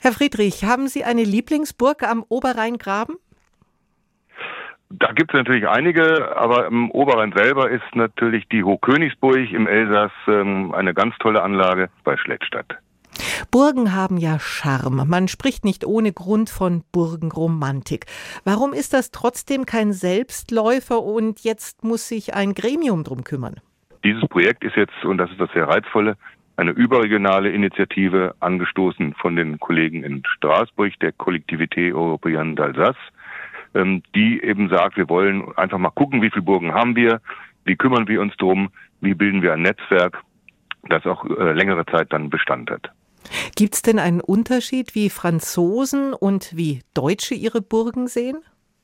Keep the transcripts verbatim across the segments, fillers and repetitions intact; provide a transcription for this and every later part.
Herr Friedrich, haben Sie eine Lieblingsburg am Oberrheingraben? Da gibt es natürlich einige, aber im Oberrhein selber ist natürlich die Hochkönigsburg im Elsass ähm, eine ganz tolle Anlage bei Schlettstadt. Burgen haben ja Charme. Man spricht nicht ohne Grund von Burgenromantik. Warum ist das trotzdem kein Selbstläufer und jetzt muss sich ein Gremium drum kümmern? Dieses Projekt ist jetzt, und das ist das sehr Reizvolle, eine überregionale Initiative, angestoßen von den Kollegen in Straßburg, der Collectivité Européenne d'Alsace, ähm, die eben sagt, wir wollen einfach mal gucken, wie viele Burgen haben wir, wie kümmern wir uns drum, wie bilden wir ein Netzwerk, das auch äh, längere Zeit dann Bestand hat. Gibt es denn einen Unterschied, wie Franzosen und wie Deutsche ihre Burgen sehen?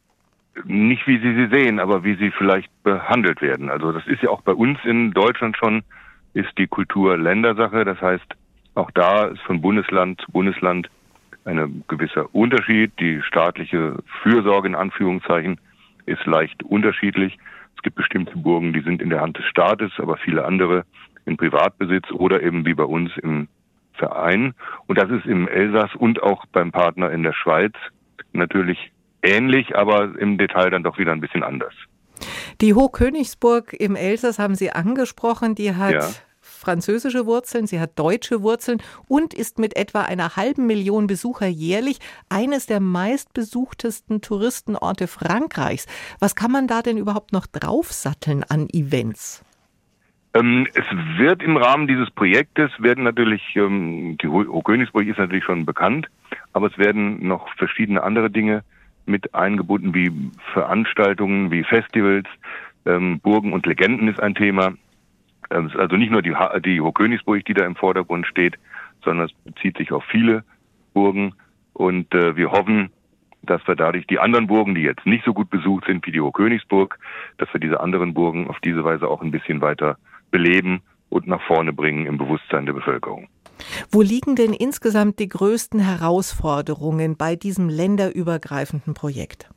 Nicht wie sie sie sehen, aber wie sie vielleicht behandelt werden. Also das ist ja auch bei uns in Deutschland schon, ist die Kultur Ländersache. Das heißt, auch da ist von Bundesland zu Bundesland ein gewisser Unterschied. Die staatliche Fürsorge in Anführungszeichen ist leicht unterschiedlich. Es gibt bestimmte Burgen, die sind in der Hand des Staates, aber viele andere in Privatbesitz oder eben wie bei uns im Verein. Und das ist im Elsass und auch beim Partner in der Schweiz natürlich ähnlich, aber im Detail dann doch wieder ein bisschen anders. Die Hochkönigsburg im Elsass haben Sie angesprochen, die hat Ja. französische Wurzeln, sie hat deutsche Wurzeln und ist mit etwa einer halben Million Besucher jährlich eines der meistbesuchtesten Touristenorte Frankreichs. Was kann man da denn überhaupt noch draufsatteln an Events? Ähm, es wird im Rahmen dieses Projektes, werden natürlich, ähm, die Hochkönigsburg ist natürlich schon bekannt, aber es werden noch verschiedene andere Dinge mit eingebunden, wie Veranstaltungen, wie Festivals, ähm, Burgen und Legenden ist ein Thema. Ähm, es ist also nicht nur die, ha- die Hochkönigsburg, die da im Vordergrund steht, sondern es bezieht sich auf viele Burgen und äh, wir hoffen, dass wir dadurch die anderen Burgen, die jetzt nicht so gut besucht sind wie die Hochkönigsburg, dass wir diese anderen Burgen auf diese Weise auch ein bisschen weiter beleben und nach vorne bringen im Bewusstsein der Bevölkerung. Wo liegen denn insgesamt die größten Herausforderungen bei diesem länderübergreifenden Projekt?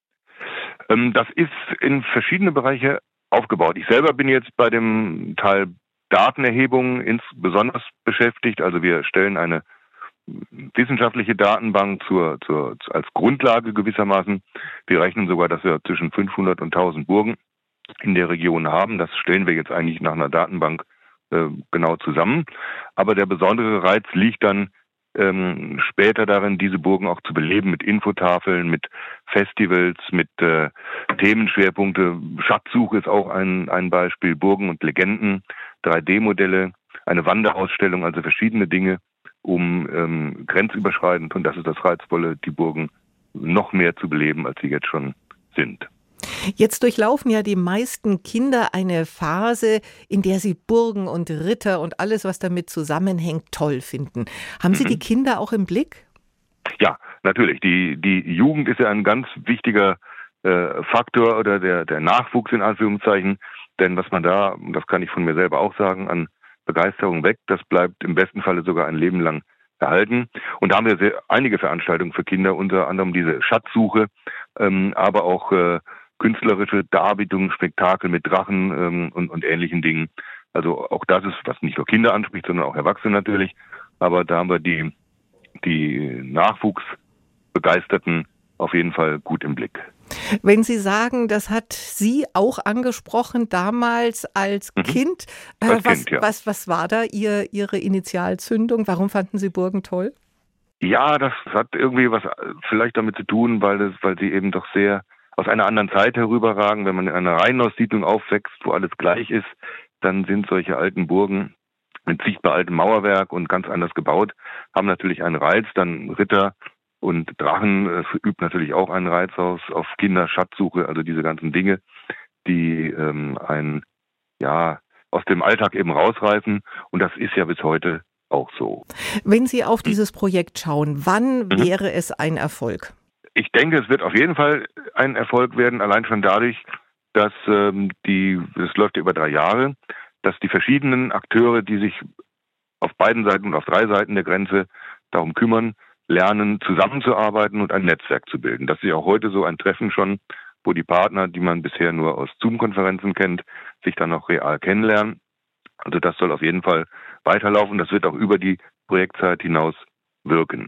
Ähm, das ist in verschiedene Bereiche aufgebaut. Ich selber bin jetzt bei dem Teil Datenerhebung ins besonders beschäftigt. Also wir stellen eine wissenschaftliche Datenbank zur, zur, als Grundlage gewissermaßen. Wir rechnen sogar, dass wir zwischen fünfhundert und tausend Burgen in der Region haben. Das stellen wir jetzt eigentlich nach einer Datenbank äh, genau zusammen. Aber der besondere Reiz liegt dann ähm, später darin, diese Burgen auch zu beleben mit Infotafeln, mit Festivals, mit äh, Themenschwerpunkte. Schatzsuche ist auch ein, ein Beispiel, Burgen und Legenden, drei D-Modelle, eine Wanderausstellung, also verschiedene Dinge, um ähm, grenzüberschreitend, und das ist das Reizvolle, die Burgen noch mehr zu beleben, als sie jetzt schon sind. Jetzt durchlaufen ja die meisten Kinder eine Phase, in der sie Burgen und Ritter und alles, was damit zusammenhängt, toll finden. Haben Sie Mhm. die Kinder auch im Blick? Ja, natürlich. Die, die Jugend ist ja ein ganz wichtiger äh, Faktor oder der, der Nachwuchs in Anführungszeichen. Denn was man da, und das kann ich von mir selber auch sagen, an Begeisterung weckt, das bleibt im besten Falle sogar ein Leben lang erhalten. Und da haben wir sehr, einige Veranstaltungen für Kinder, unter anderem diese Schatzsuche, ähm, aber auch äh, künstlerische Darbietungen, Spektakel mit Drachen ähm, und, und ähnlichen Dingen. Also auch das ist, was nicht nur Kinder anspricht, sondern auch Erwachsene natürlich. Aber da haben wir die, die Nachwuchsbegeisterten auf jeden Fall gut im Blick. Wenn Sie sagen, das hat Sie auch angesprochen damals als Mhm. Kind, äh, Als was, Kind, ja. was, was war da Ihr, Ihre Initialzündung? Warum fanden Sie Burgen toll? Ja, das hat irgendwie was äh, vielleicht damit zu tun, weil es, weil sie eben doch sehr aus einer anderen Zeit herüberragen. Wenn man in einer Reihenhaussiedlung aufwächst, wo alles gleich ist, dann sind solche alten Burgen mit sichtbar altem Mauerwerk und ganz anders gebaut, haben natürlich einen Reiz. Dann Ritter und Drachen äh, übt natürlich auch einen Reiz aus, auf Kinder, Schatzsuche, also diese ganzen Dinge, die ähm, einen ja aus dem Alltag eben rausreißen. Und das ist ja bis heute auch so. Wenn Sie auf dieses Projekt schauen, wann Mhm. wäre es ein Erfolg? Ich denke, es wird auf jeden Fall ein Erfolg werden, allein schon dadurch, dass ähm, die, das läuft ja über drei Jahre, dass die verschiedenen Akteure, die sich auf beiden Seiten und auf drei Seiten der Grenze darum kümmern, lernen, zusammenzuarbeiten und ein Netzwerk zu bilden. Das ist ja auch heute so ein Treffen schon, wo die Partner, die man bisher nur aus Zoom-Konferenzen kennt, sich dann auch real kennenlernen. Also das soll auf jeden Fall weiterlaufen. Das wird auch über die Projektzeit hinaus wirken.